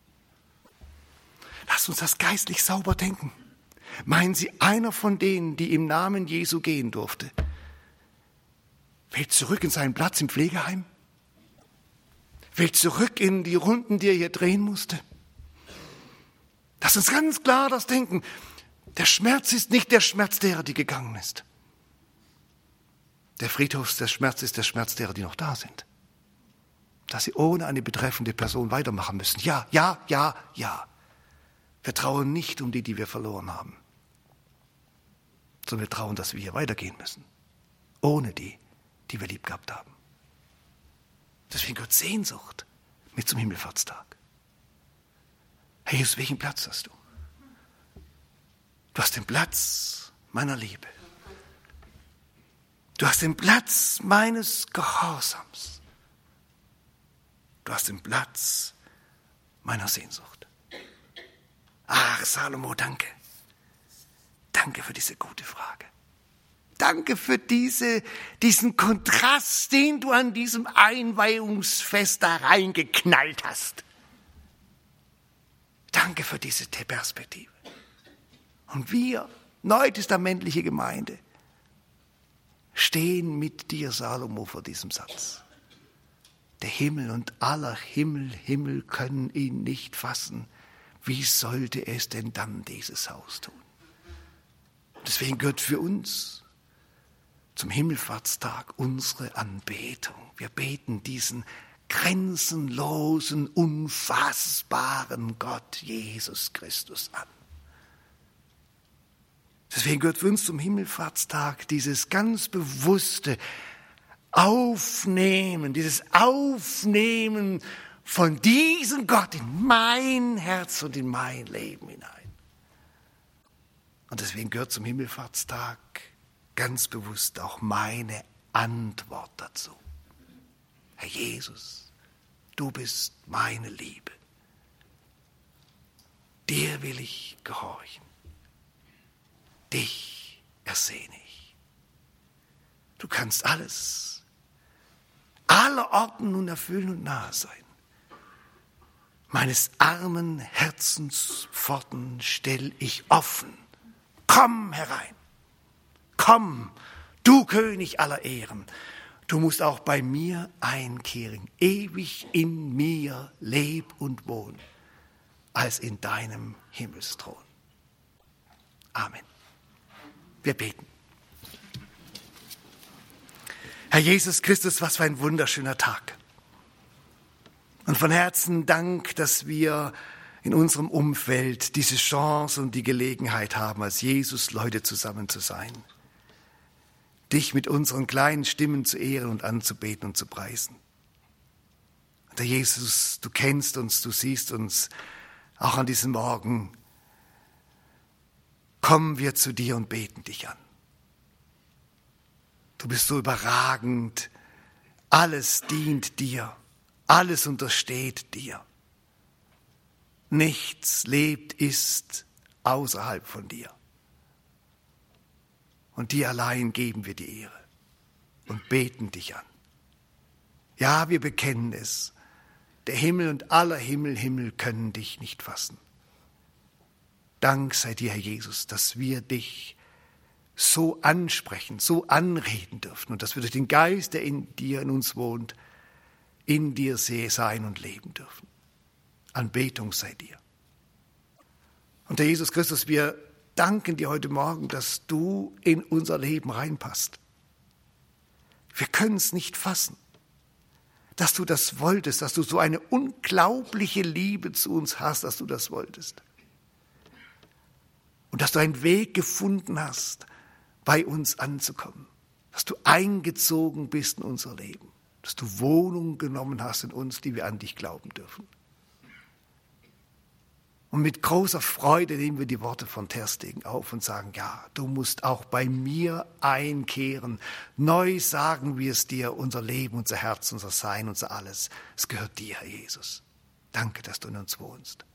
Lasst uns das geistlich sauber denken. Meinen Sie, einer von denen, die im Namen Jesu gehen durfte, fällt zurück in seinen Platz im Pflegeheim? will zurück in die Runden, die er hier drehen musste. Lass uns ganz klar das denken. Der Schmerz ist nicht der Schmerz derer, die gegangen ist. Der Friedhof, der Schmerz ist der Schmerz derer, die noch da sind. Dass sie ohne eine betreffende Person weitermachen müssen. Ja, ja, ja, ja. Wir trauern nicht um die, die wir verloren haben, sondern wir trauern, dass wir hier weitergehen müssen. Ohne die, die wir lieb gehabt haben. Deswegen gehört Sehnsucht mit zum Himmelfahrtstag. Herr Jesus, welchen Platz hast du? Du hast den Platz meiner Liebe. Du hast den Platz meines Gehorsams. Du hast den Platz meiner Sehnsucht. Ach, Salomo, danke. Danke für diese gute Frage. Danke für diese, diesen Kontrast, den du an diesem Einweihungsfest da reingeknallt hast. Danke für diese Perspektive. Und wir, neutestamentliche Gemeinde, stehen mit dir, Salomo, vor diesem Satz. Der Himmel und aller Himmel, Himmel können ihn nicht fassen. Wie sollte es denn dann dieses Haus tun? Deswegen gehört für uns zum Himmelfahrtstag unsere Anbetung. Wir beten diesen grenzenlosen, unfassbaren Gott, Jesus Christus, an. Deswegen gehört für uns zum Himmelfahrtstag dieses ganz bewusste Aufnehmen, dieses Aufnehmen von diesem Gott in mein Herz und in mein Leben hinein. Und deswegen gehört zum Himmelfahrtstag ganz bewusst auch meine Antwort dazu. Herr Jesus, du bist meine Liebe. Dir will ich gehorchen. Dich ersehne ich. Du kannst alles, aller Orten nun erfüllen und nahe sein. Meines armen Herzens Pforten stell ich offen. Komm herein. Komm, du König aller Ehren. Du musst auch bei mir einkehren, ewig in mir leb und wohn, als in deinem Himmelsthron. Amen. Wir beten. Herr Jesus Christus, was für ein wunderschöner Tag. Und von Herzen Dank, dass wir in unserem Umfeld diese Chance und die Gelegenheit haben, als Jesus-Leute zusammen zu sein. Dich mit unseren kleinen Stimmen zu ehren und anzubeten und zu preisen. Und Herr Jesus, du kennst uns, du siehst uns auch an diesem Morgen. Kommen wir zu dir und beten dich an. Du bist so überragend, alles dient dir, alles untersteht dir. Nichts lebt, ist außerhalb von dir. Und dir allein geben wir die Ehre und beten dich an. Ja, wir bekennen es. Der Himmel und aller Himmel, Himmel können dich nicht fassen. Dank sei dir, Herr Jesus, dass wir dich so ansprechen, so anreden dürfen und dass wir durch den Geist, der in dir, in uns wohnt, in dir sein und leben dürfen. Anbetung sei dir. Und Herr Jesus Christus, wir danken dir heute Morgen, dass du in unser Leben reinpasst. Wir können es nicht fassen, dass du das wolltest, dass du so eine unglaubliche Liebe zu uns hast, dass du das wolltest. Und dass du einen Weg gefunden hast, bei uns anzukommen. Dass du eingezogen bist in unser Leben. Dass du Wohnung genommen hast in uns, die wir an dich glauben dürfen. Und mit großer Freude nehmen wir die Worte von Terstegen auf und sagen, ja, du musst auch bei mir einkehren. Neu sagen wir es dir, unser Leben, unser Herz, unser Sein, unser Alles. Es gehört dir, Herr Jesus. Danke, dass du in uns wohnst.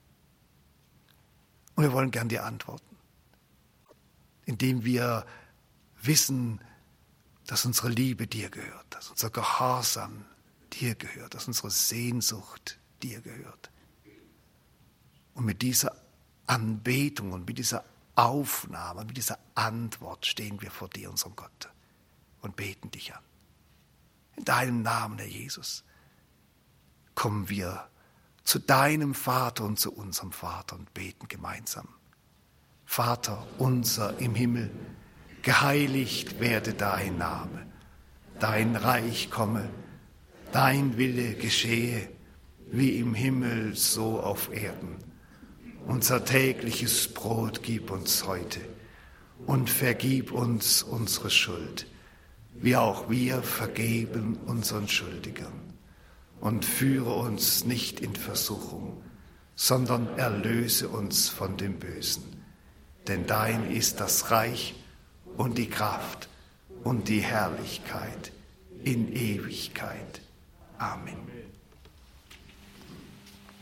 Und wir wollen gern dir antworten, indem wir wissen, dass unsere Liebe dir gehört, dass unser Gehorsam dir gehört, dass unsere Sehnsucht dir gehört. Und mit dieser Anbetung und mit dieser Aufnahme, mit dieser Antwort stehen wir vor dir, unserem Gott, und beten dich an. In deinem Namen, Herr Jesus. kommen wir zu deinem Vater und zu unserem Vater und beten gemeinsam. Vater unser im Himmel, geheiligt werde dein Name, dein Reich komme, dein Wille geschehe, wie im Himmel so auf Erden. Unser tägliches Brot gib uns heute und vergib uns unsere Schuld, wie auch wir vergeben unseren Schuldigern. Und führe uns nicht in Versuchung, sondern erlöse uns von dem Bösen. Denn dein ist das Reich und die Kraft und die Herrlichkeit in Ewigkeit. Amen.